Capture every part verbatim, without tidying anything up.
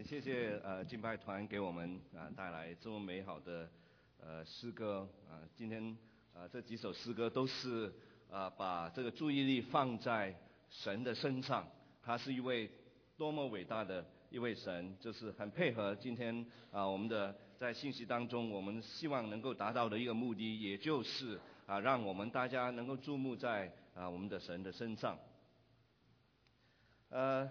谢谢呃敬拜团给我们啊、呃、带来这么美好的呃诗歌啊、呃。今天啊、呃、这几首诗歌都是啊、呃、把这个注意力放在神的身上，他是一位多么伟大的一位神，就是很配合今天啊、呃、我们的在信息当中，我们希望能够达到的一个目的，也就是啊、呃、让我们大家能够注目在啊、呃、我们的神的身上，呃。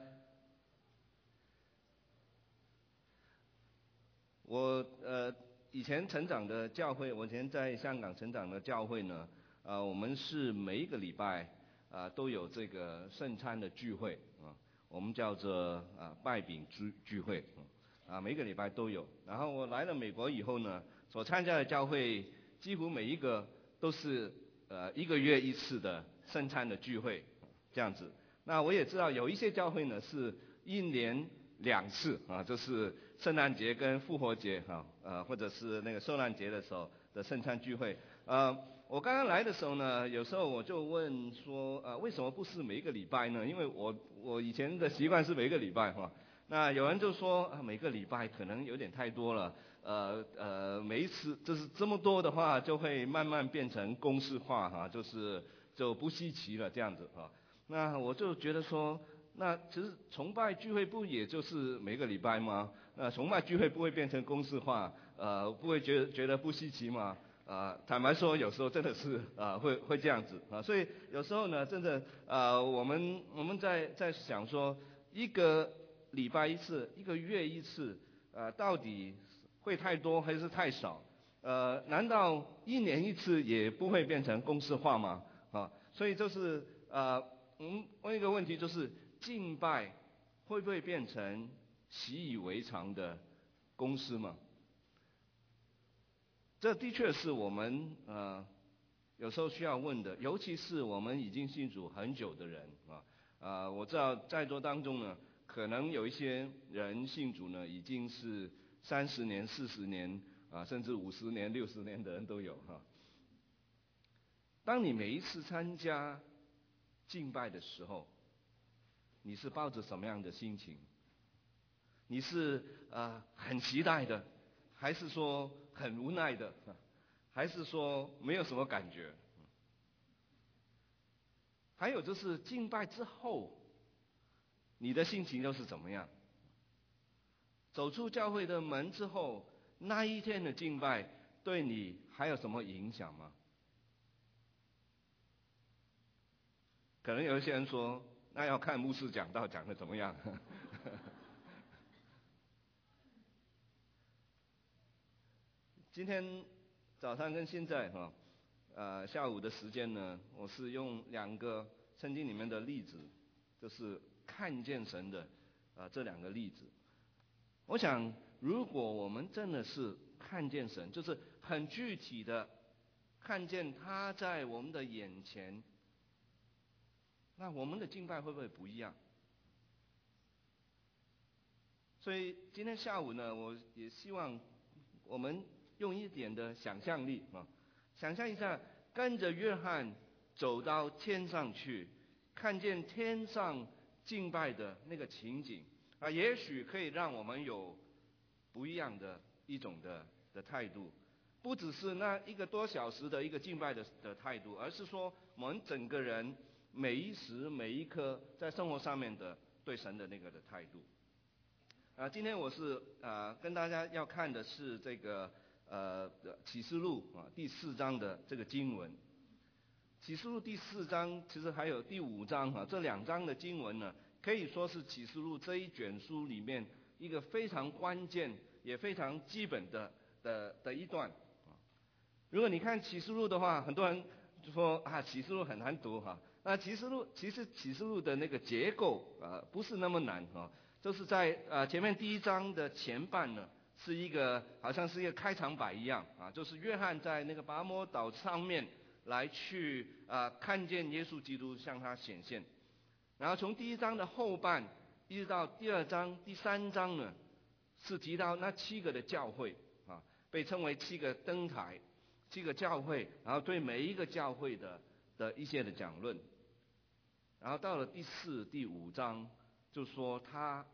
我呃以前成长的教会，我以前在香港成长的教会呢，呃我们是每一个礼拜啊、呃、都有这个圣餐的聚会啊、呃，我们叫做啊、呃、拜饼聚聚会啊、呃，每一个礼拜都有。然后我来了美国以后呢，所参加的教会几乎每一个都是呃一个月一次的圣餐的聚会这样子。那我也知道有一些教会呢是一年两次啊，就是圣诞节跟复活节哈，呃，或者是那个受难节的时候的圣餐聚会。呃，我刚刚来的时候呢，有时候我就问说，呃，为什么不是每一个礼拜呢？因为我我以前的习惯是每一个礼拜哈。那有人就说啊，每个礼拜可能有点太多了，呃呃，每一次就是这么多的话，就会慢慢变成公式化哈，就是就不稀奇了这样子哈。那我就觉得说。那其实崇拜聚会不也就是每个礼拜吗？那崇拜聚会不会变成公式化，呃，不会觉得觉得不稀奇吗？呃，坦白说，有时候真的是呃会会这样子啊，所以有时候呢，真的呃我们我们在在想说，一个礼拜一次，一个月一次，呃，到底会太多还是太少？呃，难道一年一次也不会变成公式化吗？啊，所以就是呃，我们问一个问题就是。敬拜会不会变成习以为常的公式吗？这的确是我们呃有时候需要问的，尤其是我们已经信主很久的人啊。呃，我知道在座当中呢，可能有一些人信主呢已经是三十年、四十年啊，甚至五十年、六十年的人都有哈。当你每一次参加敬拜的时候，你是抱着什么样的心情？你是呃很期待的，还是说很无奈的，还是说没有什么感觉？还有就是敬拜之后，你的心情又是怎么样？走出教会的门之后，那一天的敬拜对你还有什么影响吗？可能有一些人说，那要看牧师讲道讲的怎么样。今天早上跟现在哈，呃下午的时间呢，我是用两个圣经里面的例子，就是看见神的啊、呃、这两个例子。我想，如果我们真的是看见神，就是很具体的看见他在我们的眼前，那我们的敬拜会不会不一样？所以今天下午呢，我也希望我们用一点的想象力啊，想象一下跟着约翰走到天上去，看见天上敬拜的那个情景啊，也许可以让我们有不一样的一种的的态度，不只是那一个多小时的一个敬拜的的态度，而是说我们整个人每一时每一刻在生活上面的对神的那个的态度。啊，今天我是啊跟大家要看的是这个呃启示录啊第四章的这个经文。启示录第四章其实还有第五章啊，这两章的经文呢，可以说是启示录这一卷书里面一个非常关键也非常基本的的的一段。如果你看启示录的话，很多人就说啊启示录很难读哈。那启示录其实启示录的那个结构啊不是那么难哈。就是在呃前面第一章的前半呢，是一个好像是一个开场白一样啊，就是约翰在那个拔摩岛上面来去啊、呃、看见耶稣基督向他显现，然后从第一章的后半一直到第二章、第三章呢，是提到那七个的教会啊，被称为七个灯台、七个教会，然后对每一个教会的的一些的讲论，然后到了第四、第五章。就说他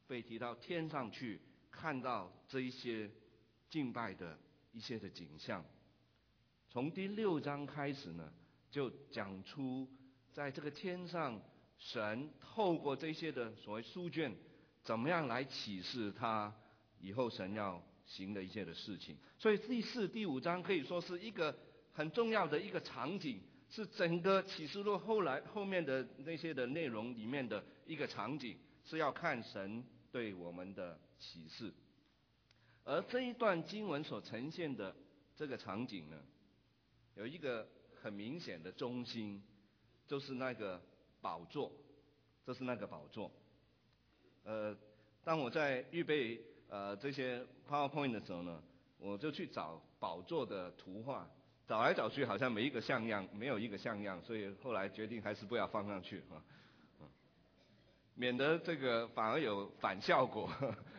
被提到天上去，看到这一些敬拜的一些的景象。从第六章开始呢，就讲出在这个天上，神透过这些的所谓书卷，怎么样来启示他以后神要行的一些的事情。所以第四、第五章可以说是一个很重要的一个场景，是整个启示录后来后面的那些的内容里面的一个场景，是要看神对我们的启示。而这一段经文所呈现的这个场景呢，有一个很明显的中心，就是那个宝座，这是那个宝座。呃，当我在预备呃这些 PowerPoint 的时候呢，我就去找宝座的图画，找来找去好像没一个像样，没有一个像样，所以后来决定还是不要放上去啊，免得这个反而有反效果。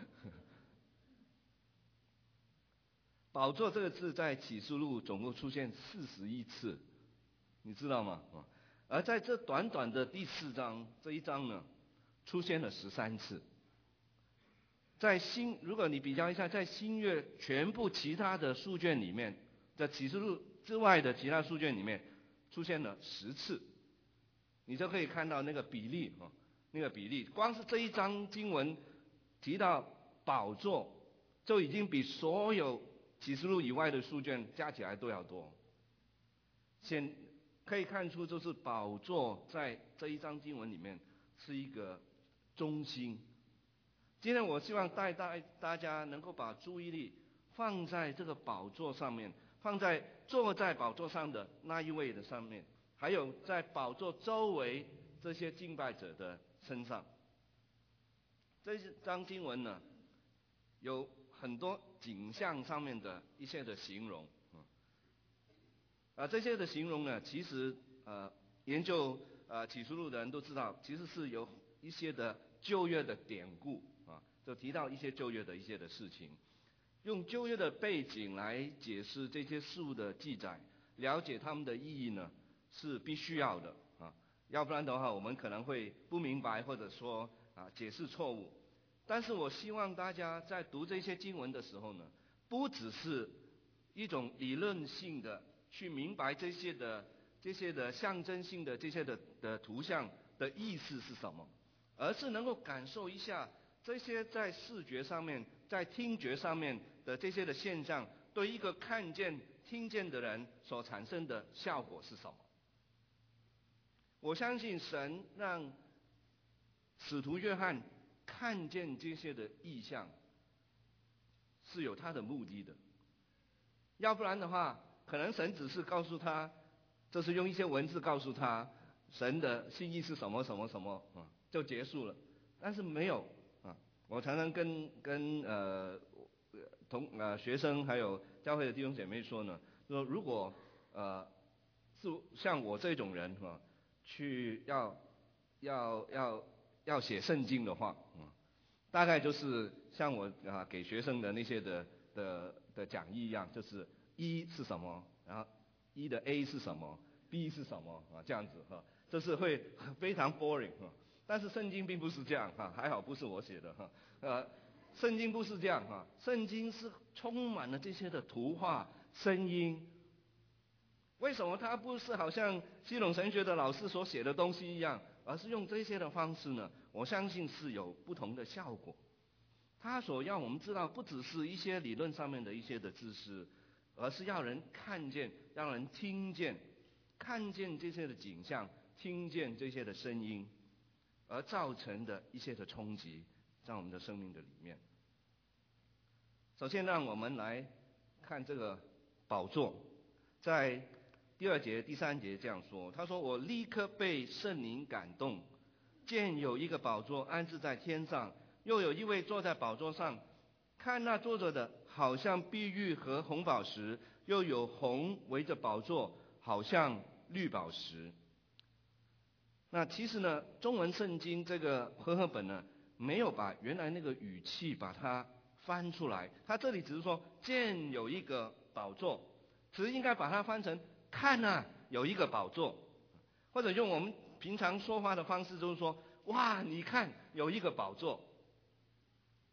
宝座这个字在启示录总共出现四十一次，你知道吗？而在这短短的第四章这一章呢，出现了十三次。在新，如果你比较一下，在新约全部其他的书卷里面，在启示录之外的其他书卷里面，出现了十次，你就可以看到那个比例啊，那个比例，光是这一章经文提到宝座，就已经比所有启示录以外的书卷加起来都要多。显可以看出，就是宝座在这一章经文里面是一个中心。今天我希望带大大家能够把注意力放在这个宝座上面，放在坐在宝座上的那一位的上面，还有在宝座周围这些敬拜者的身上。这一章经文呢，有很多景象上面的一些的形容，啊，这些的形容呢，其实呃研究呃启示录的人都知道，其实是有一些的旧约的典故啊，就提到一些旧约的一些的事情，用旧约的背景来解释这些事物的记载，了解他们的意义呢，是必须要的啊，要不然的话，我们可能会不明白，或者说啊解释错误。但是我希望大家在读这些经文的时候呢，不只是一种理论性的去明白这些的这些的象征性的这些的的图像的意思是什么，而是能够感受一下这些在视觉上面、在听觉上面的这些的现象，对一个看见、听见的人所产生的效果是什么。我相信神让使徒约翰看见这些的意象，是有他的目的的。要不然的话，可能神只是告诉他，就是用一些文字告诉他神的心意是什么什么什么啊，就结束了。但是没有啊，我常常跟跟呃同呃学生还有教会的弟兄姐妹说呢，说如果呃是像我这种人啊，去要要要要写圣经的话，嗯，大概就是像我啊给学生的那些的的的讲义一样，就是一是什么，然后一的 A 是什么 ，B 是什么啊，这样子哈，这是会非常 boring 哈。但是圣经并不是这样哈，还好不是我写的哈，呃，圣经不是这样哈，圣经是充满了这些的图画、声音。为什么它不是好像西隆神学的老师所写的东西一样，而是用这些的方式呢？我相信是有不同的效果。他所要我们知道，不只是一些理论上面的一些的知识，而是要人看见，让人听见，看见这些的景象，听见这些的声音，而造成的一些的冲击，在我们的生命的里面。首先，让我们来看这个宝座，在第二节、第三节这样说，他说：“我立刻被圣灵感动，见有一个宝座安置在天上，又有一位坐在宝座上。看那坐着的，好像碧玉和红宝石，又有红围着宝座，好像绿宝石。”那其实呢，中文圣经这个和合本呢，没有把原来那个语气把它翻出来，他这里只是说见有一个宝座，只是应该把它翻成看啊，有一个宝座，或者用我们平常说话的方式，就是说哇，你看有一个宝座。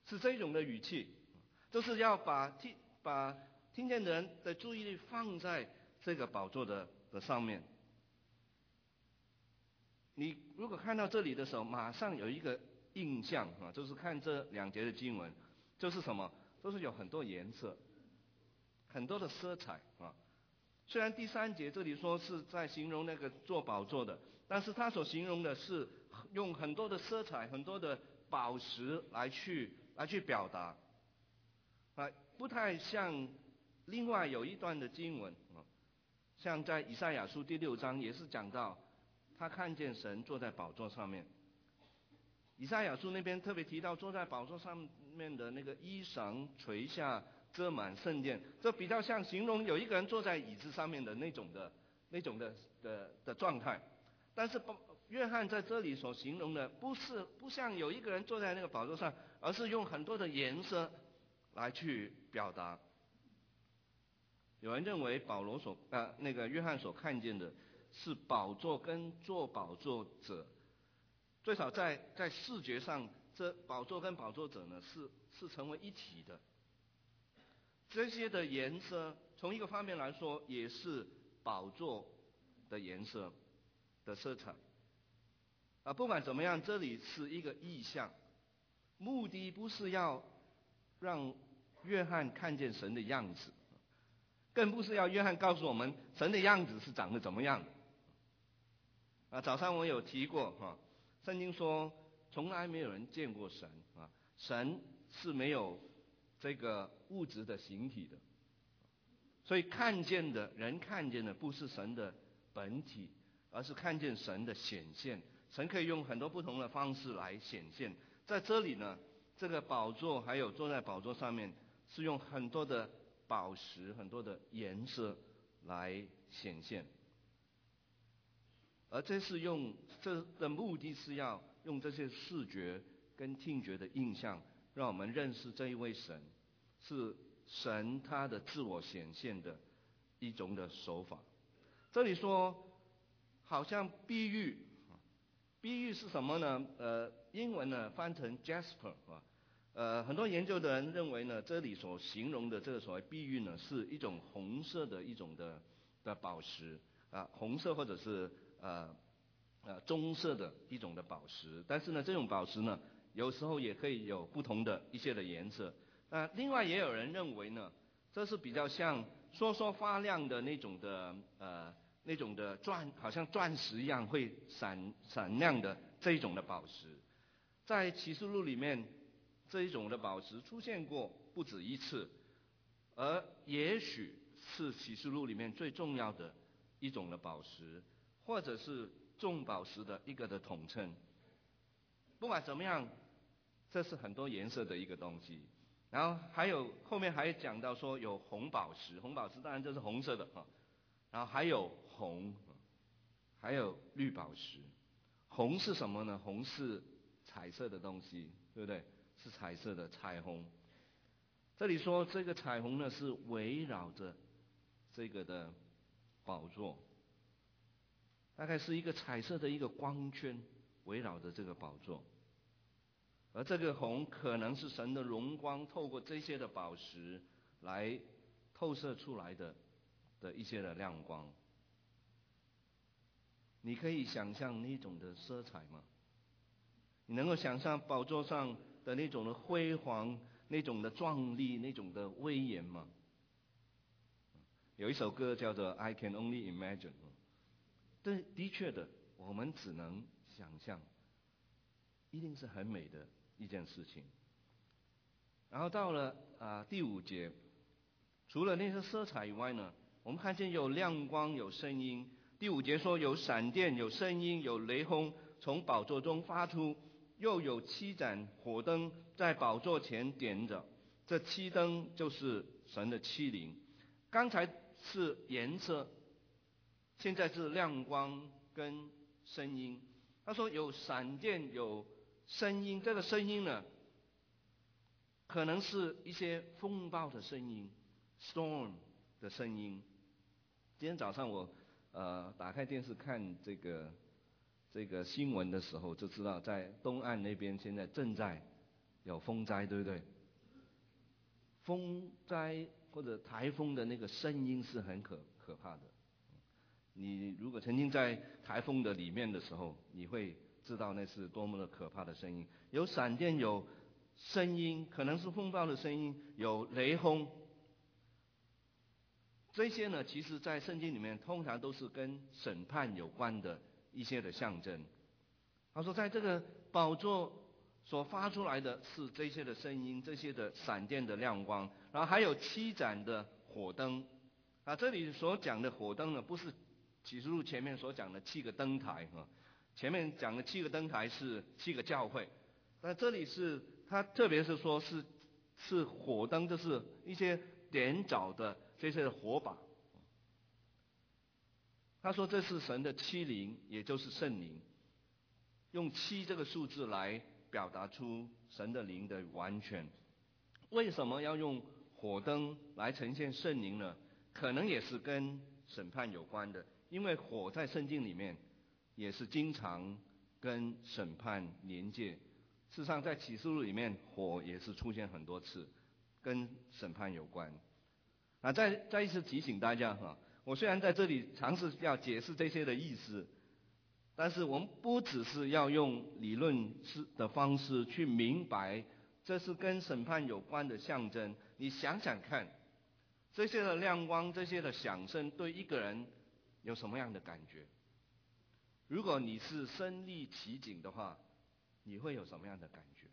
是这种的语气，就是要把听把听见的人的注意力放在这个宝座的的上面。你如果看到这里的时候，马上有一个印象啊，就是看这两节的经文，就是什么？都是有很多颜色，很多的色彩啊。虽然第三节这里说是在形容那个做宝座的，但是他所形容的是用很多的色彩、很多的宝石来去来去表达，啊，不太像另外有一段的经文啊，像在以赛亚书第六章也是讲到，他看见神坐在宝座上面。以赛亚书那边特别提到坐在宝座上面的那个衣裳垂下遮满圣殿，这比较像形容有一个人坐在椅子上面的那种的那种的的的状态。但是约翰在这里所形容的不是不像有一个人坐在那个宝座上，而是用很多的颜色来去表达。有人认为保罗所呃那个约翰所看见的是宝座跟坐宝座者，最少在在视觉上，这宝座跟宝座者呢是是成为一体的。这些的颜色，从一个方面来说，也是宝座的颜色的色彩。啊，不管怎么样，这里是一个意象，目的不是要让约翰看见神的样子，更不是要约翰告诉我们神的样子是长得怎么样。啊，早上我有提过哈，圣经说从来没有人见过神啊，神是没有这个物质的形体的，所以看见的人看见的不是神的本体，而是看见神的显现。神可以用很多不同的方式来显现。在这里呢，这个宝座还有坐在宝座上面，是用很多的宝石、很多的颜色来显现。而这是用这的目的是要用这些视觉跟听觉的印象，让我们认识这一位神，是神他的自我显现的一种的手法。这里说好像比喻，比喻是什么呢？呃，英文呢翻成 jasper 啊，呃，很多研究的人认为呢，这里所形容的这个所谓比喻呢，是一种红色的一种的的宝石啊，红色或者是呃呃棕色的一种的宝石。但是呢，这种宝石呢，有时候也可以有不同的一些的颜色。那另外也有人认为呢，这是比较像烁烁发亮的那种的呃。那种的钻，好像钻石一样会闪闪亮的这一种的宝石，在启示录里面，这一种的宝石出现过不止一次，而也许是启示录里面最重要的一种的宝石，或者是众宝石的一个的统称。不管怎么样，这是很多颜色的一个东西。然后还有后面还讲到说有红宝石，红宝石当然就是红色的哈。然后还有红，还有绿宝石。红是什么呢？红是彩色的东西，对不对？是彩色的彩虹。这里说这个彩虹呢是围绕着这个的宝座，大概是一个彩色的一个光圈围绕着这个宝座。而这个红可能是神的荣光透过这些的宝石来透射出来的的一些的亮光。你可以想象那种的色彩吗？你能够想象宝座上的那种的辉煌、那种的壮丽、那种的威严吗？有一首歌叫做《I Can Only Imagine》，但的确的，我们只能想象，一定是很美的一件事情。然后到了啊、呃、第五节，除了那些色彩以外呢，我们看见有亮光、有声音。第五节说有闪电、有声音、有雷轰从宝座中发出，又有七盏火灯在宝座前点着。这七灯就是神的七灵。刚才是颜色，现在是亮光跟声音。他说有闪电、有声音，这个声音呢，可能是一些风暴的声音 ，storm 的声音。今天早上我呃打开电视看这个这个新闻的时候，就知道在东岸那边现在正在有风灾，对不对？风灾或者台风的那个声音是很可可怕的。你如果曾经在台风的里面的时候，你会知道那是多么的可怕的声音。有闪电，有声音，可能是风暴的声音，有雷轰。这些呢，其实在圣经里面通常都是跟审判有关的一些的象征。他说，在这个宝座所发出来的是这些的声音，这些的闪电的亮光，然后还有七盏的火灯。啊，这里所讲的火灯呢，不是启示录前面所讲的七个灯台啊，前面讲的七个灯台是七个教会，那这里是他特别是说是是火灯，就是一些点着的这些的火把。他说这是神的七灵，也就是圣灵，用七这个数字来表达出神的灵的完全。为什么要用火灯来呈现圣灵呢？可能也是跟审判有关的，因为火在圣经里面也是经常跟审判连接。事实上，在启示录里面，火也是出现很多次，跟审判有关。啊，再再一次提醒大家哈，我虽然在这里尝试要解释这些的意思，但是我们不只是要用理论式的方式去明白这是跟审判有关的象征。你想想看，这些的亮光，这些的响声，对一个人有什么样的感觉？如果你是身历其境的话，你会有什么样的感觉？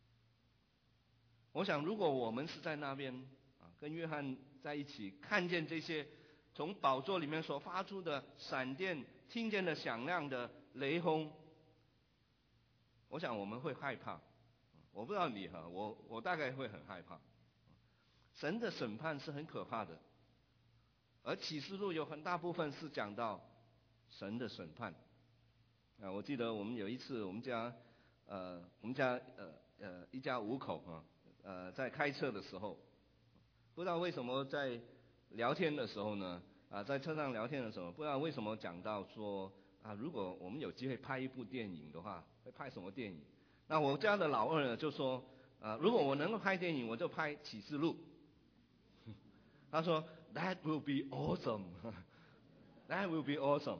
我想，如果我们是在那边啊，跟约翰在一起，看见这些从宝座里面所发出的闪电，听见的响亮的雷轰，我想我们会害怕。我不知道你哈，我我大概会很害怕。神的审判是很可怕的，而启示录有很大部分是讲到神的审判。啊，我记得我们有一次，我们家呃，我们家呃呃一家五口啊，呃在开车的时候，不知道为什么在聊天的时候呢，啊在车上聊天的时候，不知道为什么讲到说啊，如果我们有机会拍一部电影的话，会拍什么电影？那我家的老二呢就说，啊如果我能够拍电影，我就拍启示录。他说 That will be awesome. That will be awesome.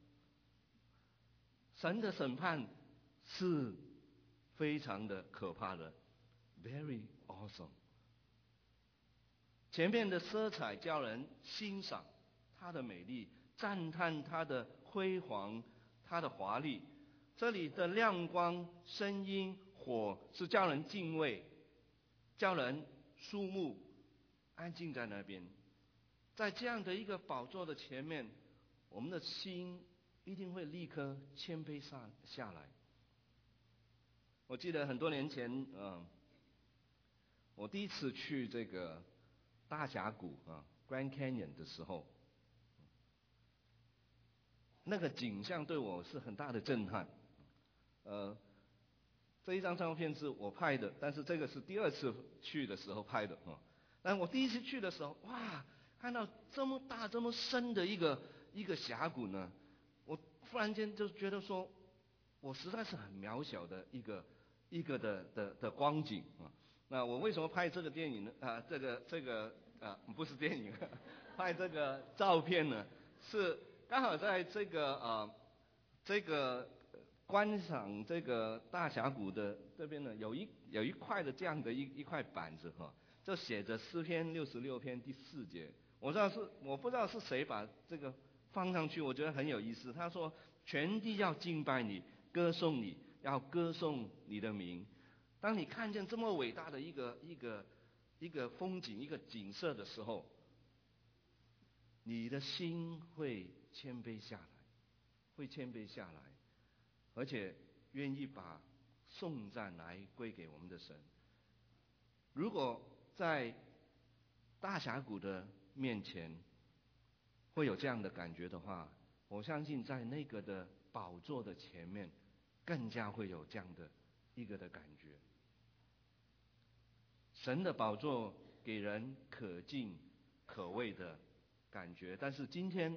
神的审判是非常的可怕的 ，very awesome。前面的色彩叫人欣赏它的美丽，赞叹它的辉煌，它的华丽。这里的亮光、声音、火是叫人敬畏，叫人肃穆，安静在那边。在这样的一个宝座的前面，我们的心一定会立刻谦卑下下来。我记得很多年前，嗯，我第一次去这个大峡谷啊 Grand Canyon 的时候，那个景象对我是很大的震撼。呃，这一张照片是我拍的，但是这个是第二次去的时候拍的啊。但我第一次去的时候，哇，看到这么大、这么深的一个一个峡谷呢，我忽然间就觉得说，我实在是很渺小的一个一个的的的光景啊。那我为什么拍这个电影呢？啊，这个这个啊，不是电影，拍这个照片呢，是刚好在这个啊这个观赏这个大峡谷的这边呢，有一有一块的这样的一一块板子哈。就写着诗篇六十六篇第四节，我知道是我不知道是谁把这个放上去，我觉得很有意思。他说：“全地要敬拜你，歌颂你，要歌颂你的名。”当你看见这么伟大的一个一个一个风景、一个景色的时候，你的心会谦卑下来，会谦卑下来，而且愿意把颂赞来归给我们的神。如果在大峡谷的面前会有这样的感觉的话，我相信在那个的宝座的前面，更加会有这样的一个的感觉。神的宝座给人可敬可畏的感觉，但是今天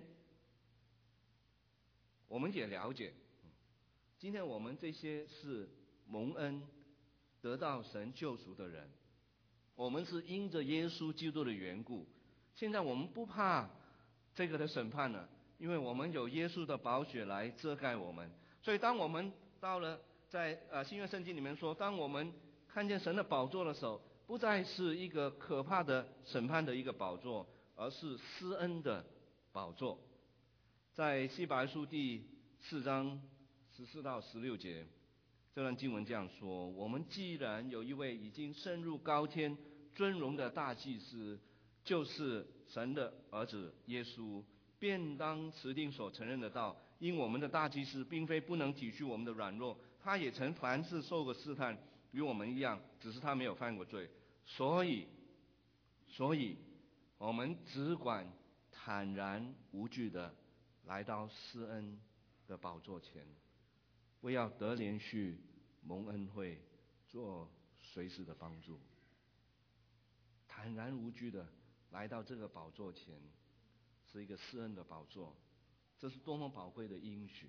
我们也了解，今天我们这些是蒙恩得到神救赎的人。我们是因着耶稣基督的缘故，现在我们不怕这个的审判了，因为我们有耶稣的宝血来遮盖我们。所以当我们到了在呃新约圣经里面说，当我们看见神的宝座的时候，不再是一个可怕的审判的一个宝座，而是施恩的宝座。在希伯来书第四章十四到十六节，这段经文这样说：我们既然有一位已经升入高天尊荣的大祭司，就是神的儿子耶稣，便当持定所承认的道。因我们的大祭司并非不能体恤我们的软弱，他也曾凡事受过试探，与我们一样，只是他没有犯过罪。所以，所以我们只管坦然无惧的来到施恩的宝座前，为要得连续蒙恩惠，做随时的帮助。坦然无惧的来到这个宝座前，是一个施恩的宝座，这是多么宝贵的应许，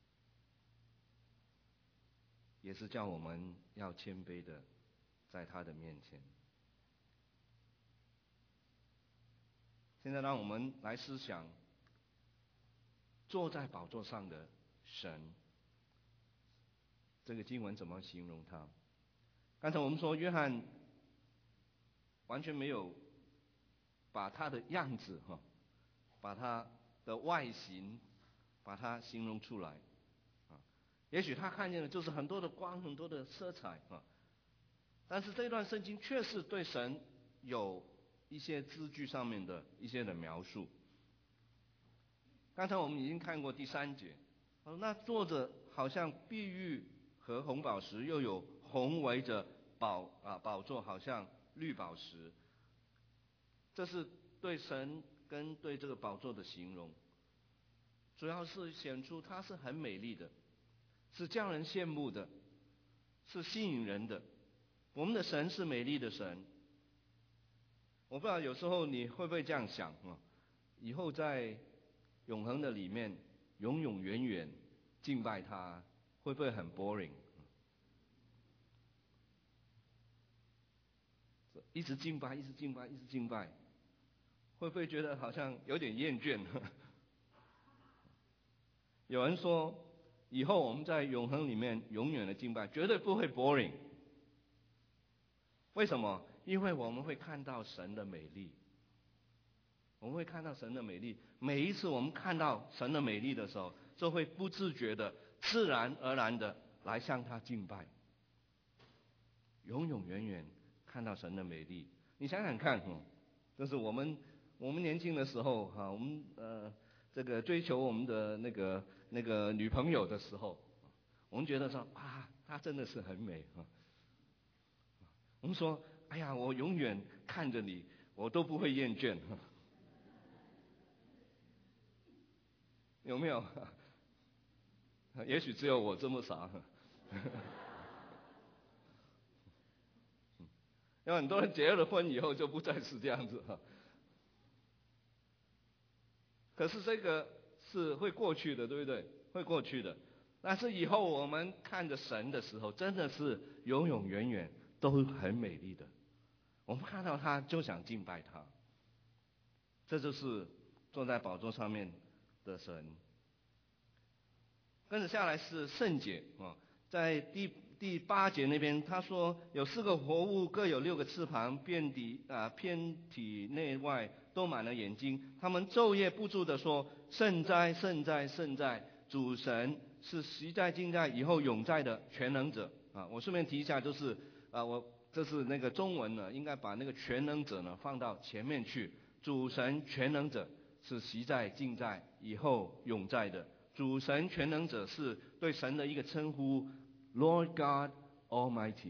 也是叫我们要谦卑的在他的面前。现在让我们来思想坐在宝座上的神，这个经文怎么形容他？刚才我们说约翰完全没有把他的样子哈，把他的外形把它形容出来啊。也许他看见的就是很多的光，很多的色彩啊，但是这段圣经确实对神有一些字句上面的一些的描述。刚才我们已经看过第三节，那坐着好像碧玉和红宝石，又有红围着宝啊宝座，好像绿宝石。这是对神跟对这个宝座的形容，主要是显出它是很美丽的，是叫人羡慕的，是吸引人的。我们的神是美丽的神。我不知道有时候你会不会这样想啊？以后在永恒的里面，永永远远敬拜他，会不会很 boring？ 一直敬拜，一直敬拜，一直敬拜，会不会觉得好像有点厌倦？有人说，以后我们在永恒里面永远的敬拜，绝对不会 boring。为什么？因为我们会看到神的美丽。我们会看到神的美丽，每一次我们看到神的美丽的时候，就会不自觉的、自然而然的来向他敬拜，永永远远看到神的美丽。你想想看，嗯，就是我们我们年轻的时候哈，我们呃这个追求我们的那个那个女朋友的时候，我们觉得说啊，她真的是很美啊。我们说，哎呀，我永远看着你，我都不会厌倦。有没有？也许只有我这么傻。有很多人结了婚以后就不再是这样子哈。可是这个是会过去的，对不对？会过去的。但是以后我们看着神的时候，真的是永永远远都很美丽的。我们看到他就想敬拜他。这就是坐在宝座上面的神。跟着下来是圣洁啊，在第第八节那边，他说有四个活物，各有六个翅膀，遍体啊遍体内外都满了眼睛，他们昼夜不住的说：圣哉，圣哉，圣哉！主神是昔在、今在、以后永在的全能者啊！我顺便提一下，就是啊，我这是那个中文呢，应该把那个全能者呢放到前面去。主神全能者是昔在、今在、以后永在的。主神全能者是对神的一个称呼 ，Lord God Almighty。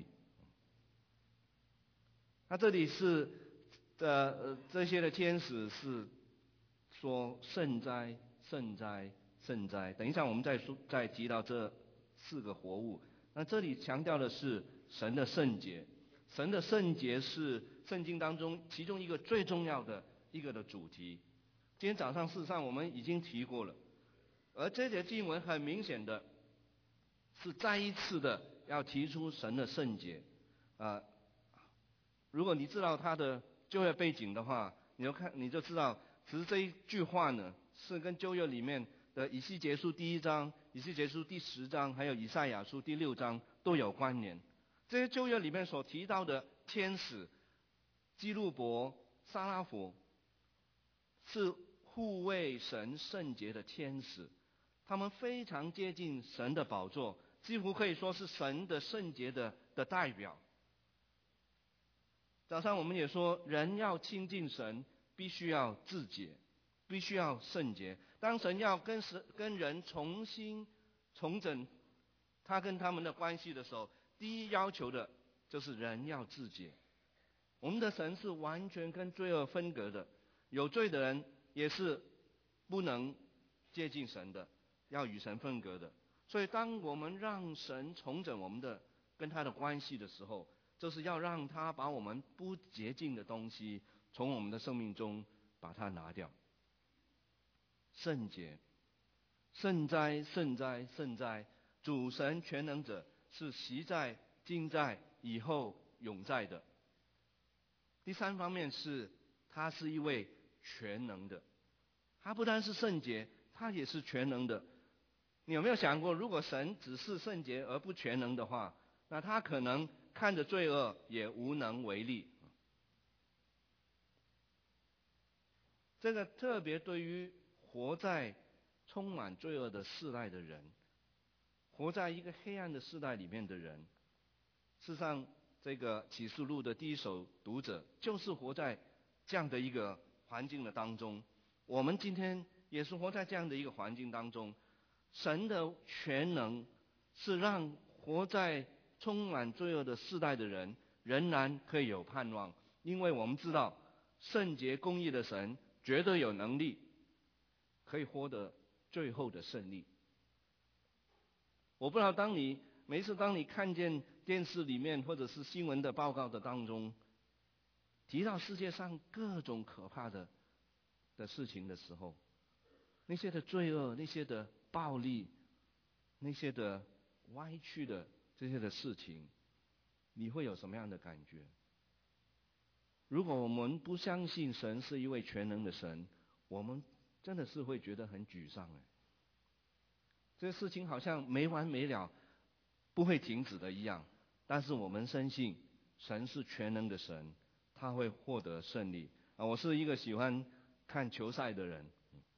那这里是的、呃、这些的天使是说圣哉、圣哉、圣哉。等一下我们再说再提到这四个活物。那这里强调的是神的圣洁，神的圣洁是圣经当中其中一个最重要的一个的主题。今天早上事实上我们已经提过了。而这节经文很明显的是再一次的要提出神的圣洁， 啊、呃，如果你知道他的旧约背景的话，你就看你就知道，其实这一句话呢，是跟旧约里面的以西结书第一章、以西结书第十章，还有以赛亚书第六章都有关联。这些旧约里面所提到的天使、基路伯、撒拉弗，是护卫神圣洁的天使，他们非常接近神的宝座，几乎可以说是神的圣洁的的代表。早上我们也说，人要亲近神，必须要自洁，必须要圣洁。当神要跟神跟人重新重整他跟他们的关系的时候，第一要求的就是人要自洁。我们的神是完全跟罪恶分隔的，有罪的人也是不能接近神的，要与神分隔的。所以当我们让神重整我们的跟他的关系的时候，就是要让他把我们不洁净的东西从我们的生命中把它拿掉。圣洁，圣哉圣哉圣哉，主神全能者是昔在今在以后永在的。第三方面是他是一位全能的，他不单是圣洁，他也是全能的。你有没有想过，如果神只是圣洁而不全能的话，那他可能看着罪恶也无能为力。这个特别对于活在充满罪恶的世代的人，活在一个黑暗的世代里面的人，事实上这个启示录的第一手读者就是活在这样的一个环境的当中。我们今天也是活在这样的一个环境当中。神的全能是让活在充满罪恶的世代的人仍然可以有盼望，因为我们知道圣洁公义的神绝对有能力可以获得最后的胜利。我不知道当你每一次当你看见电视里面或者是新闻的报告的当中提到世界上各种可怕的的事情的时候，那些的罪恶，那些的暴力，那些的歪曲的这些的事情，你会有什么样的感觉？如果我们不相信神是一位全能的神，我们真的是会觉得很沮丧哎。这些事情好像没完没了，不会停止的一样。但是我们深信神是全能的神，他会获得胜利啊！我是一个喜欢看球赛的人。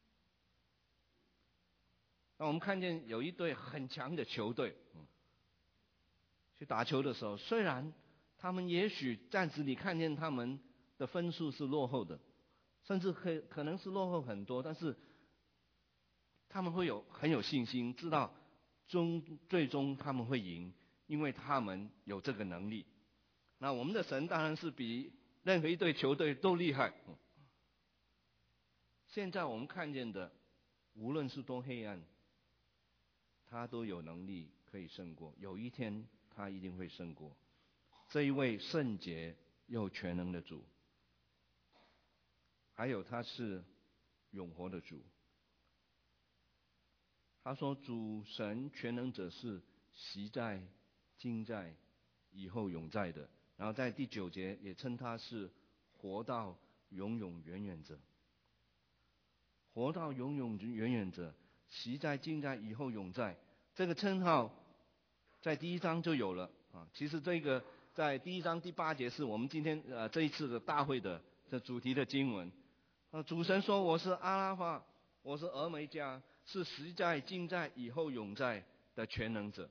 那我们看见有一队很强的球队，嗯，去打球的时候，虽然他们也许暂时你看见他们的分数是落后的，甚至可可能是落后很多，但是他们会有很有信心，知道终最终他们会赢，因为他们有这个能力。那我们的神当然是比任何一队球队都厉害。嗯，现在我们看见的，无论是多黑暗，他都有能力可以胜过，有一天他一定会胜过这一位圣洁又全能的主。还有他是永活的主。他说主神全能者是昔在今在以后永在的，然后在第九节也称他是活到永永远远者。活到永永远远者，昔在今在以后永在，这个称号在第一章就有了啊。其实这个在第一章第八节是我们今天呃这一次的大会的这主题的经文啊。主神说我是阿拉法，我是俄梅加，是昔在今在以后永在的全能者。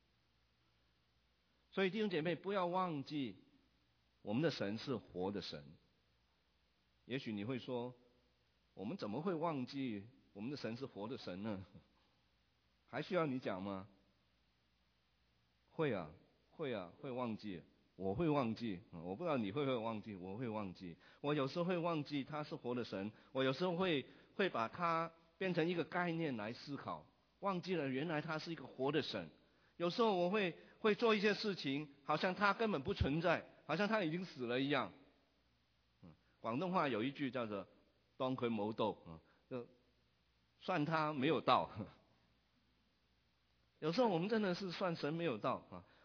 所以弟兄姐妹不要忘记，我们的神是活的神。也许你会说，我们怎么会忘记我们的神是活的神呢？还需要你讲吗？会啊，会啊，会忘记，我会忘记，我不知道你会不会忘记，我会忘记。我有时候会忘记他是活的神，我有时候会会把它变成一个概念来思考，忘记了原来他是一个活的神。有时候我会会做一些事情，好像他根本不存在，好像他已经死了一样。嗯，广东话有一句叫做当佢冇到，就算他没有到。有时候我们真的是算神没有到啊！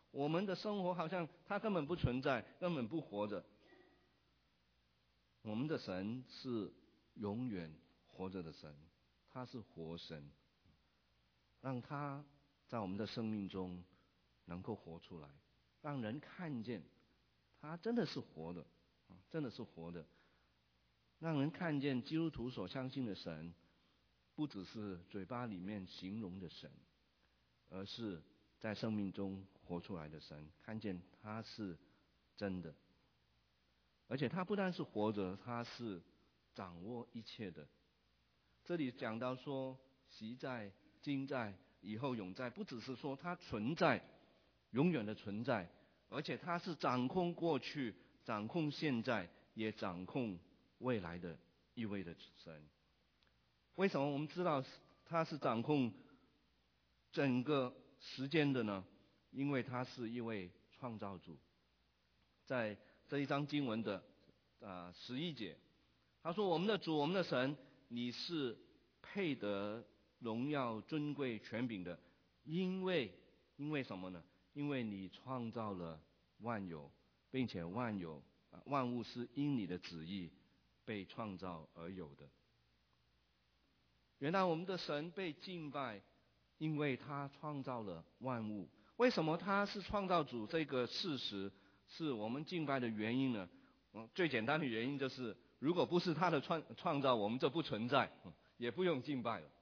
我们的生活好像他根本不存在，根本不活着。我们的神是永远活着的神，他是活神，让他在我们的生命中能够活出来，让人看见他真的是活的，真的是活的，让人看见基督徒所相信的神不只是嘴巴里面形容的神，而是在生命中活出来的神，看见他是真的，而且他不但是活着，他是掌握一切的。这里讲到说昔在、今在、以后永在，不只是说他存在，永远的存在，而且他是掌控过去、掌控现在，也掌控未来的一位的神。为什么我们知道他是掌控整个时间的呢？因为他是一位创造主。在这一章经文的啊十一节，他说：“我们的主，我们的神，你是配得荣耀、尊贵、权柄的，因为因为什么呢？因为你创造了万有，并且万有啊万物是因你的旨意被创造而有的。”原来我们的神被敬拜，因为他创造了万物。为什么他是创造主这个事实是我们敬拜的原因呢？嗯，最简单的原因就是，如果不是他的创创造，我们就不存在，也不用敬拜了。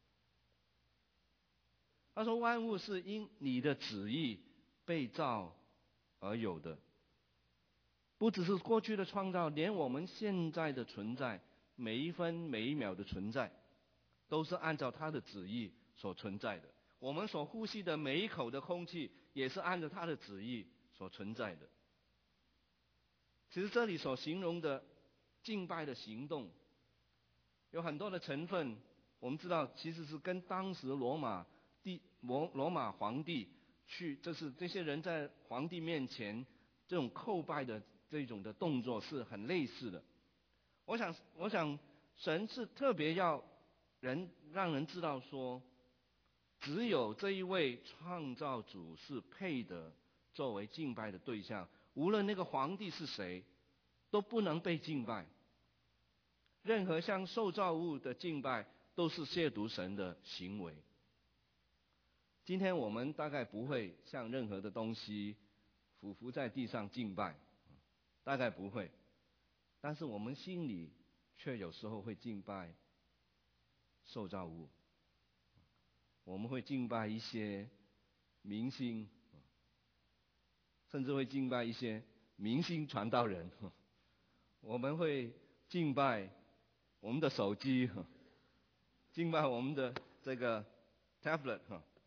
他说万物是因你的旨意被造而有的，不只是过去的创造，连我们现在的存在，每一分每一秒的存在，都是按照他的旨意所存在的。我们所呼吸的每一口的空气，也是按照他的旨意所存在的。其实这里所形容的敬拜的行动，有很多的成分，我们知道其实是跟当时罗马帝罗罗马皇帝去，就是这些人在皇帝面前这种叩拜的这种的动作是很类似的。我想，我想神是特别要人让人知道说，只有这一位创造主是配的作为敬拜的对象，无论那个皇帝是谁，都不能被敬拜。任何向受造物的敬拜都是亵渎神的行为。今天我们大概不会向任何的东西俯伏在地上敬拜，大概不会，但是我们心里却有时候会敬拜受造物，我们会敬拜一些明星，甚至会敬拜一些明星传道人，我们会敬拜我们的手机，敬拜我们的这个 tablet，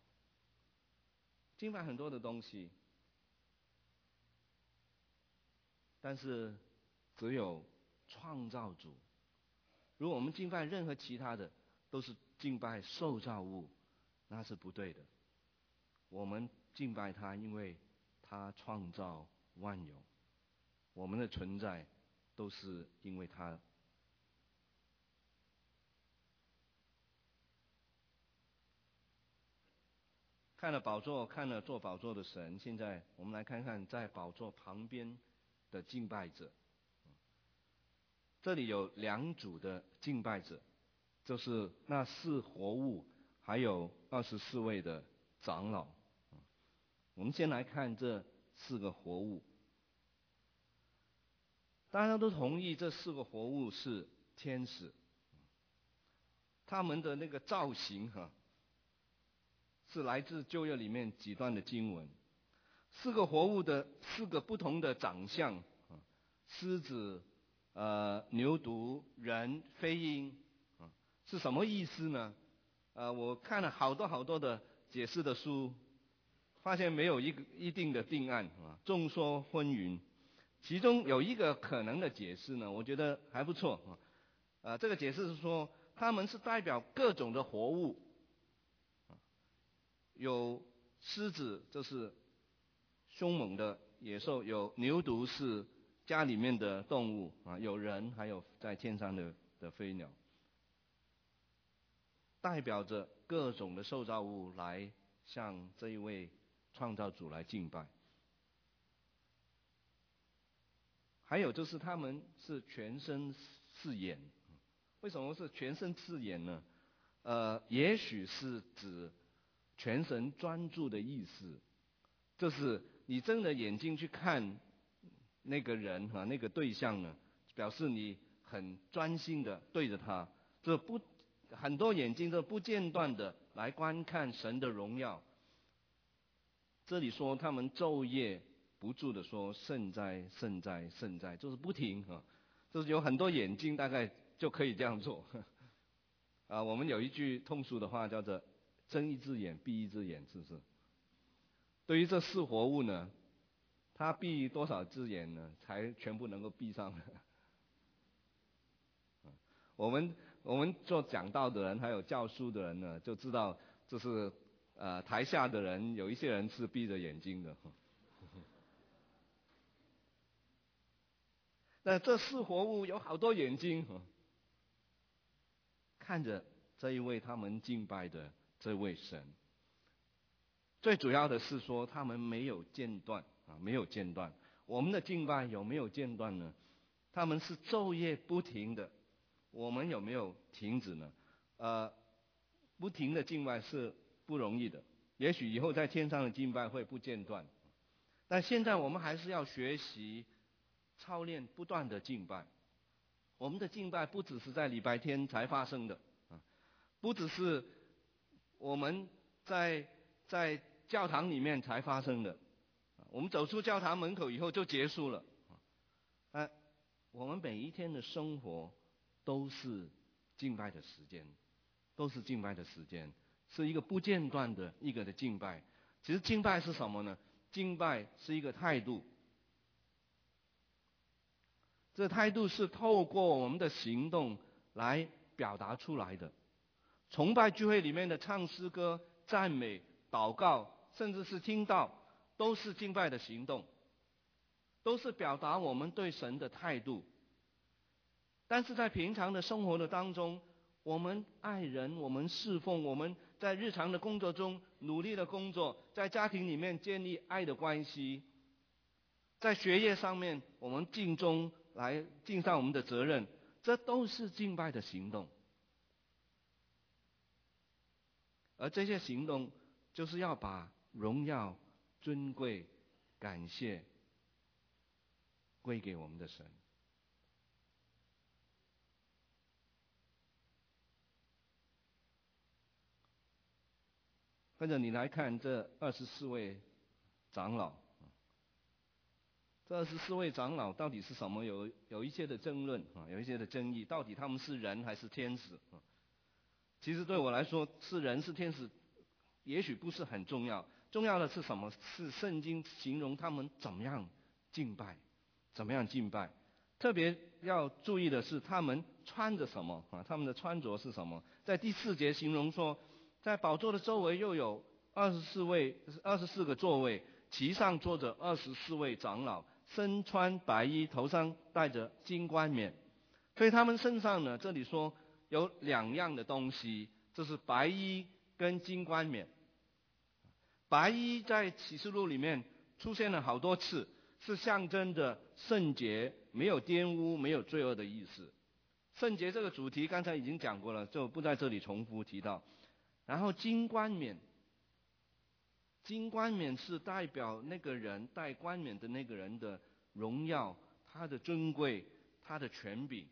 敬拜很多的东西，但是只有创造主。如果我们敬拜任何其他的，都是敬拜受造物，那是不对的。我们敬拜他，因为他创造万有，我们的存在都是因为他。看了宝座，看了坐宝座的神，现在我们来看看在宝座旁边的敬拜者。这里有两组的敬拜者，就是那四活物，还有二十四位的长老。我们先来看这四个活物。大家都同意这四个活物是天使，他们的那个造型哈，是来自旧约里面几段的经文。四个活物的四个不同的长相，狮子、呃牛犊、人、飞鹰，是什么意思呢？呃，我看了好多好多的解释的书，发现没有一个一定的定案啊，众说纷纭。其中有一个可能的解释呢，我觉得还不错啊。呃，这个解释是说，他们是代表各种的活物，有狮子，这是凶猛的野兽；有牛犊，是家里面的动物啊；有人，还有在天上的的飞鸟，代表着各种的受造物来向这一位创造主来敬拜。还有就是他们是全身是眼，为什么是全身是眼呢？呃，也许是指全神专注的意思，就是你睁着眼睛去看那个人哈、啊，那个对象呢，表示你很专心的对着他，这不很多眼睛都不间断的来观看神的荣耀。这里说他们昼夜不住的说圣哉圣哉圣哉，就是不停啊，就是有很多眼睛大概就可以这样做啊。我们有一句通俗的话叫做睁一只眼闭一只眼，是不是？对于这四活物呢，他闭多少只眼呢，才全部能够闭上呢？我们我们做讲道的人还有教书的人呢，就知道就是呃台下的人有一些人是闭着眼睛的。那这四活物有好多眼睛，看着这一位他们敬拜的这位神。最主要的是说他们没有间断啊，没有间断。我们的敬拜有没有间断呢？他们是昼夜不停的，我们有没有停止呢？呃，不停的敬拜是不容易的。也许以后在天上的敬拜会不间断，但现在我们还是要学习操练不断的敬拜。我们的敬拜不只是在礼拜天才发生的啊，不只是我们在在教堂里面才发生的，我们走出教堂门口以后就结束了。啊，我们每一天的生活都是敬拜的时间，都是敬拜的时间，是一个不间断的一个的敬拜。其实敬拜是什么呢？敬拜是一个态度，这态度是透过我们的行动来表达出来的。崇拜聚会里面的唱诗歌、赞美、祷告，甚至是听道，都是敬拜的行动，都是表达我们对神的态度。但是在平常的生活的当中，我们爱人，我们侍奉，我们在日常的工作中努力的工作，在家庭里面建立爱的关系，在学业上面我们尽忠来尽上我们的责任，这都是敬拜的行动。而这些行动就是要把荣耀、尊贵、感谢归给我们的神。跟着你来看这二十四位长老，这二十四位长老到底是什么？有有一些的争论啊，有一些的争议，到底他们是人还是天使？其实对我来说，是人是天使，也许不是很重要。重要的是什么？是圣经形容他们怎么样敬拜，怎么样敬拜。特别要注意的是，他们穿着什么啊？他们的穿着是什么？在第四节形容说，在宝座的周围又有二十四位、二十四个座位，其上坐着二十四位长老，身穿白衣，头上戴着金冠冕。所以他们身上呢，这里说有两样的东西，这是白衣跟金冠冕。白衣在启示录里面出现了好多次，是象征着圣洁，没有玷污，没有罪恶的意思。圣洁这个主题刚才已经讲过了，就不在这里重复提到。然后金冠冕，金冠冕是代表那个人戴冠冕的那个人的荣耀，他的尊贵，他的权柄。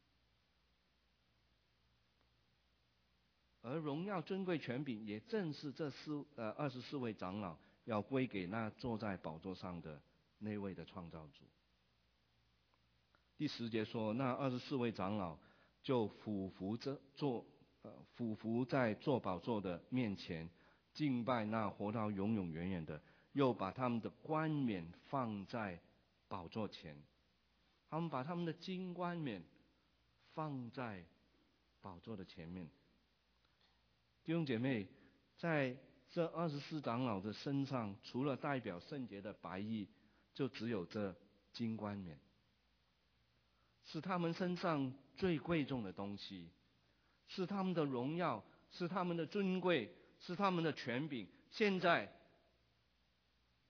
而荣耀、尊贵、权柄，也正是这四呃二十四位长老要归给那坐在宝座上的那位的创造主。第十节说，那二十四位长老就俯伏着坐，呃俯伏在坐宝座的面前，敬拜那活到永永远远的，又把他们的冠冕放在宝座前。他们把他们的金冠冕放在宝座的前面。弟兄姐妹，在这二十四长老的身上，除了代表圣洁的白衣，就只有这金冠冕，是他们身上最贵重的东西，是他们的荣耀，是他们的尊贵，是他们的权柄。现在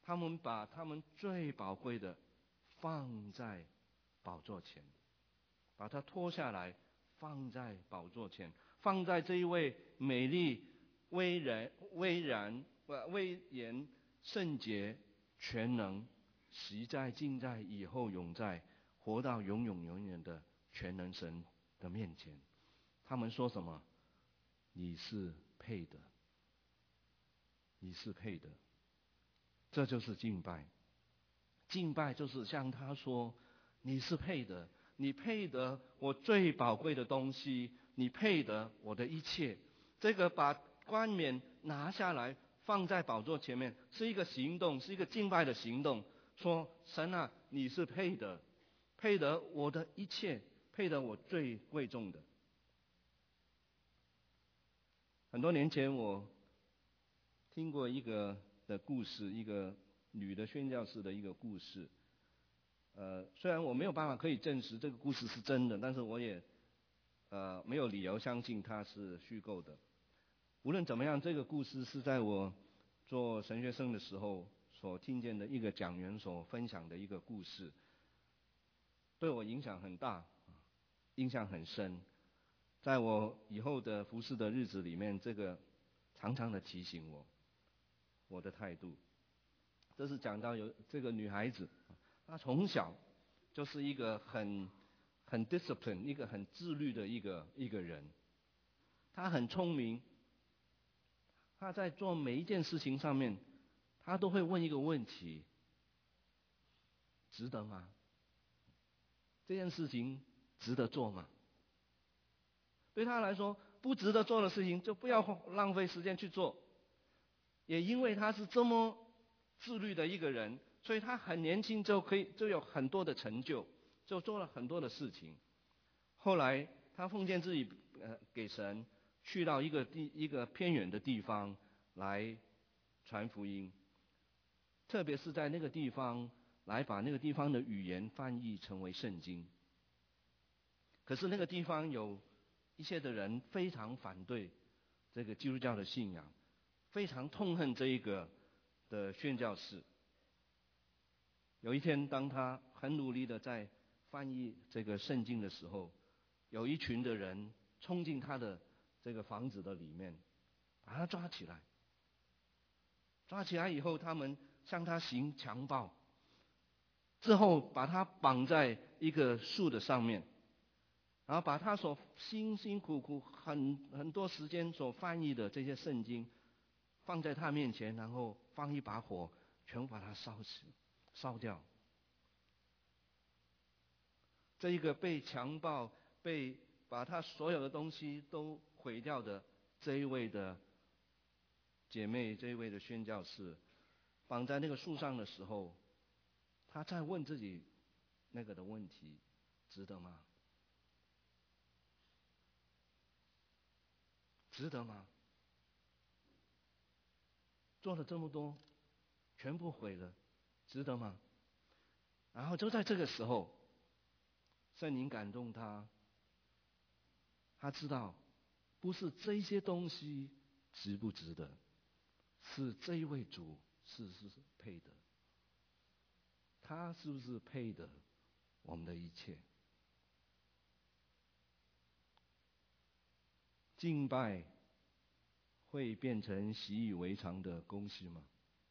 他们把他们最宝贵的放在宝座前，把它脱下来放在宝座前，放在这一位美丽、威然、威然、威严、圣洁、全能、习在、尽在、以后永在、活到永永永远的全能神的面前。他们说什么？你是配的，你是配的。这就是敬拜。敬拜就是向他说，你是配的，你配得我最宝贵的东西，你配得我的一切。这个把冠冕拿下来放在宝座前面，是一个行动，是一个敬拜的行动。说神啊，你是配的，配得我的一切，配得我最贵重的。很多年前我听过一个的故事，一个女的宣教士的一个故事。呃，虽然我没有办法可以证实这个故事是真的，但是我也呃没有理由相信它是虚构的。无论怎么样，这个故事是在我做神学生的时候所听见的一个讲员所分享的一个故事，对我影响很大，印象很深。在我以后的服侍的日子里面，这个常常的提醒我我的态度。这是讲到有这个女孩子，她从小就是一个很很 discipline， 一个很自律的一个一个人。她很聪明，她在做每一件事情上面，她都会问一个问题：值得吗？这件事情值得做吗？对她来说，不值得做的事情就不要浪费时间去做。也因为她是这么自律的一个人，所以她很年轻就可以就有很多的成就，就做了很多的事情。后来她奉献自己呃给神，去到一个地一个偏远的地方来传福音，特别是在那个地方来把那个地方的语言翻译成为圣经。可是那个地方有一些的人非常反对这个基督教的信仰，非常痛恨这一个的宣教士。有一天，当他很努力的在翻译这个圣经的时候，有一群的人冲进他的这个房子的里面，把他抓起来。抓起来以后，他们向他行强暴，之后把他绑在一个树的上面，然后把他所辛辛苦苦很很多时间所翻译的这些圣经放在他面前，然后放一把火，全部把它烧死、烧掉。这一个被强暴、被把他所有的东西都毁掉的这一位的姐妹，这一位的宣教士，绑在那个树上的时候，他在问自己那个的问题：值得吗？值得吗？做了这么多，全部毁了，值得吗？然后就在这个时候，圣灵感动他，他知道不是这些东西值不值得，是这一位主是不是配的，他是不是配的我们的一切。敬拜会变成习以为常的东西吗？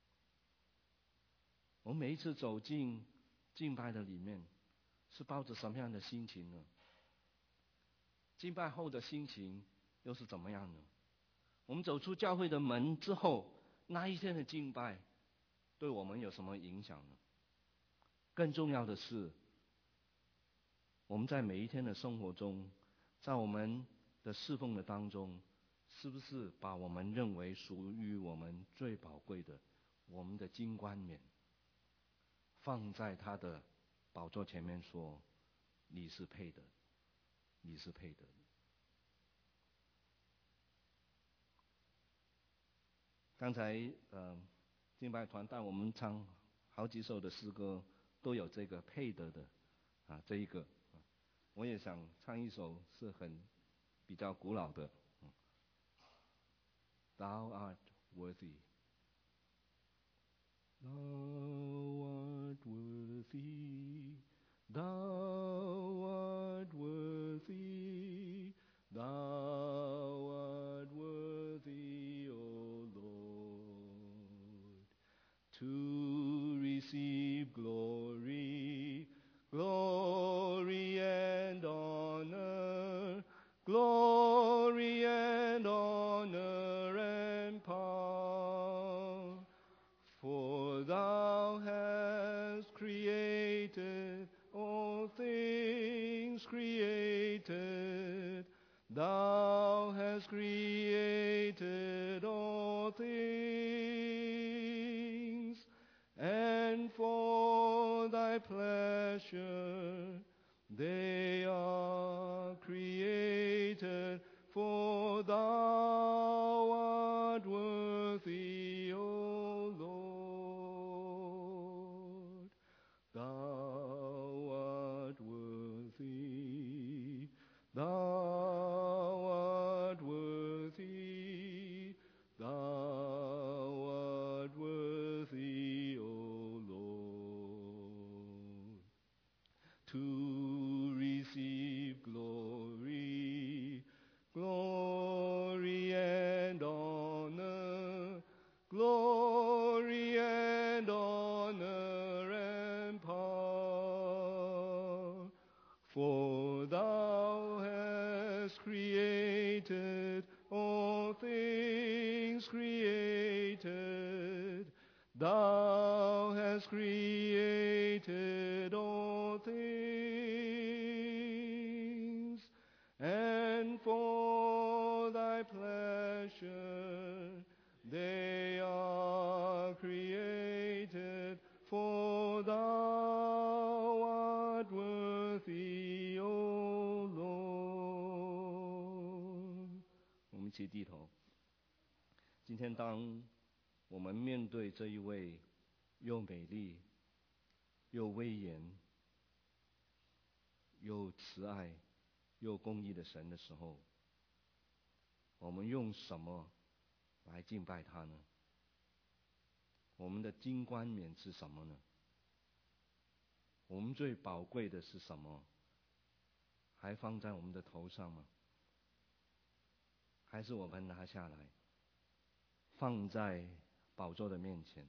我们每一次走进敬拜的里面，是抱着什么样的心情呢？敬拜后的心情又是怎么样呢？我们走出教会的门之后，那一天的敬拜对我们有什么影响呢？更重要的是，我们在每一天的生活中，在我们的侍奉的当中，是不是把我们认为属于我们最宝贵的我们的金冠冕放在他的宝座前面，说你是配的，你是配的。刚才呃敬拜团带我们唱好几首的诗歌，都有这个配得的啊这一个，我也想唱一首是很比较古老的。Thou art worthy, Lord. to receive glory, glory and honor, glory and honor and power. For thou hast created all things created, thou hast created all things, and for thy pleasure they are created, for thou art worthy, O Lord. Thou art worthy, thou art worthy, thou art worthy, O Lord, to receive glory, glory and honor, glory and honor and power. For thou hast created all things created, thou hast created all things, and for thy pleasure they are created, for thou art worthy, O Lord。我们一起低头。今天当我们面对这一位又美丽、又威严、又慈爱、又公义的神的时候，我们用什么来敬拜他呢？我们的金冠冕是什么呢？我们最宝贵的是什么？还放在我们的头上吗？还是我们拿下来，放在宝座的面前，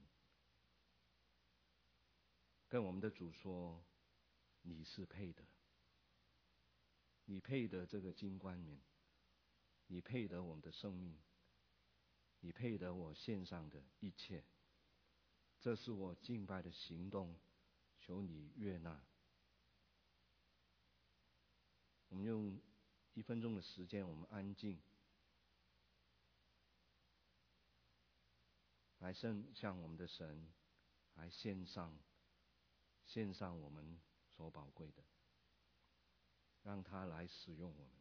跟我们的主说：你是配的，你配得这个金冠冕，你配得我们的生命，你配得我献上的一切。这是我敬拜的行动，求你悦纳。我们用一分钟的时间，我们安静，来向向我们的神来献上，献上我们所宝贵的，让他来使用我们。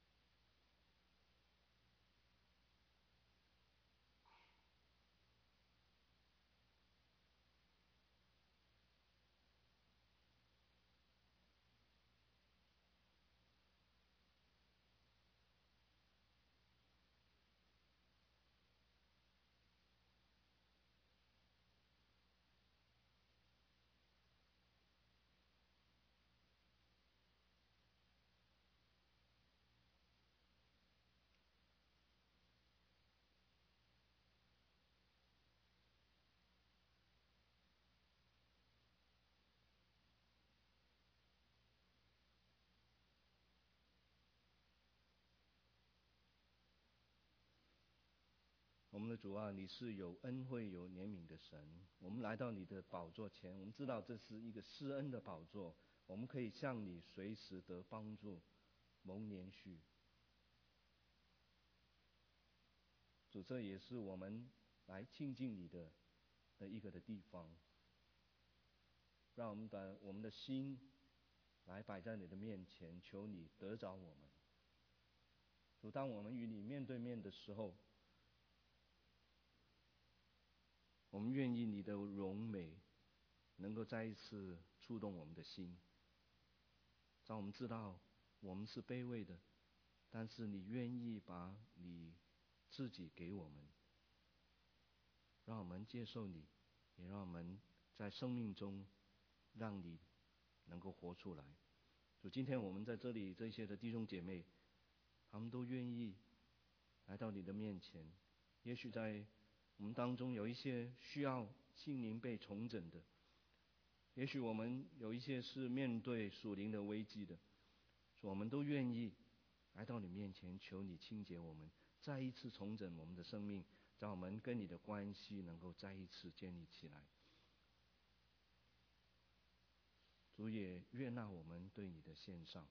我们的主啊，你是有恩惠有怜悯的神，我们来到你的宝座前，我们知道这是一个施恩的宝座，我们可以向你随时得帮助，蒙连续。主，这也是我们来亲近你的的一个的地方，让我们把我们的心来摆在你的面前，求你得着我们。主，当我们与你面对面的时候，我们愿意你的荣美能够再一次触动我们的心，让我们知道我们是卑微的，但是你愿意把你自己给我们，让我们接受你，也让我们在生命中让你能够活出来。就今天我们在这里这些的弟兄姐妹，他们都愿意来到你的面前，也许在我们当中有一些需要心灵被重整的。也许我们有一些是面对属灵的危机的，我们都愿意来到你面前，求你清洁我们，再一次重整我们的生命，让我们跟你的关系能够再一次建立起来。主也悦纳我们对你的献上，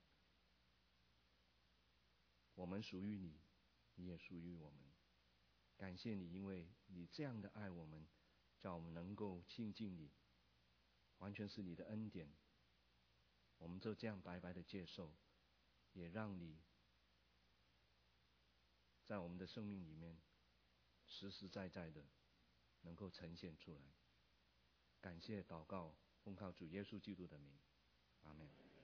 我们属于你，你也属于我们。感谢你，因为你这样的爱我们，叫我们能够亲近你，完全是你的恩典。我们就这样白白的接受，也让你在我们的生命里面实实在在的能够呈现出来。感谢祷告，奉靠主耶稣基督的名，阿们。